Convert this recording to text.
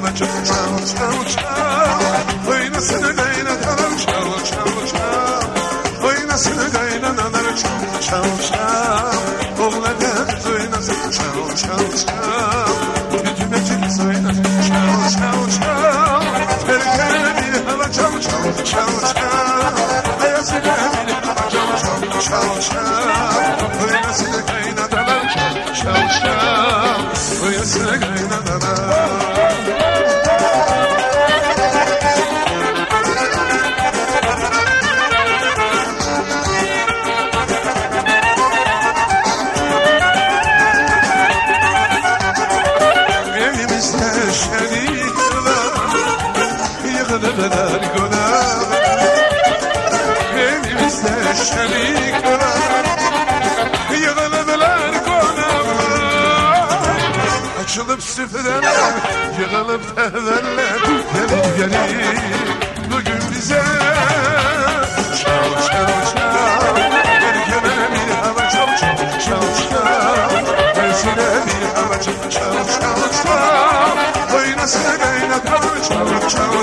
hava çal çal çal çal. Oynasın kaynatalım çal çal çal. Oynasın kaynanalar çal çal çal. Oğlan kız oynasın çal çal çal. Bütüne çıksa oynasın çal çal çal. Erkene bir hava çal çal çal çal. Ayasına bir hava çal çal çal çal. Oynasın kaynanalar çal çal çal. Oynasın kaynanalar. Yıkılıveler günah. Elimizde şerik var. Yıkılıveler günah. Açılıp süpürenler, yıkılıp teverler. Gelin gelin bugün bize çal çal çal. Erkene bir hava çal çal çal çal. Tersine bir hava çal çal çal çal. Oynasın kaynatalım çal çal.